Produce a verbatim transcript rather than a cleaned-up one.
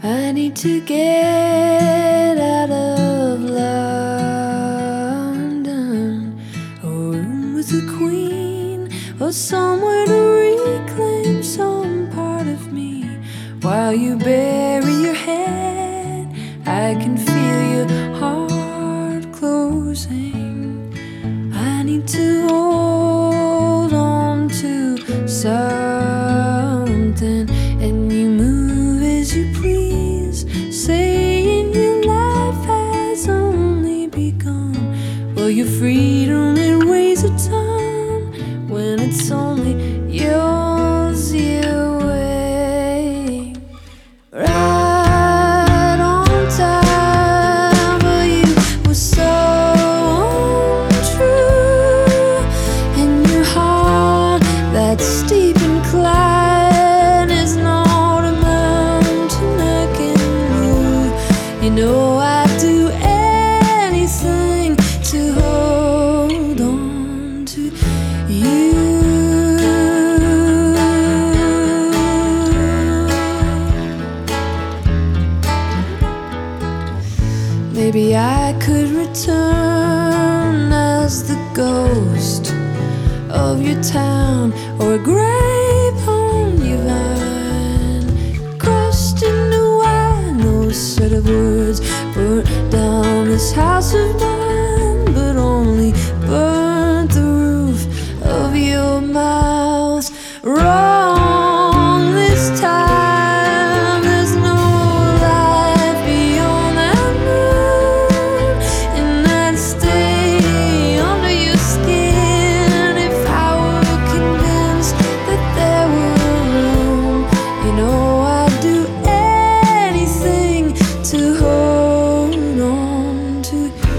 I need to get out of London, a room with a queen, or somewhere to reclaim some part of me. While you bury your head, I can feel your heart closing. I need to hold on to something, and you move as you please, saying your life has only begun. Well, your freedom, it weighs a ton when it's only yours your way. Right on time, but you were so untrue, and your heart, that steep incline, is not a mountain I can move. You know I'd do anything to hold on to you. Maybe I could return as the ghost of your town, or a grape on your vine, crushed into wine. No set of words burnt down this house of mine, but only burnt the roof of your mouth. Wrong this time, there's no life beyond that moon, and I'd stay under your skin if I were convinced that there were room. You know I'd do anything to hold on to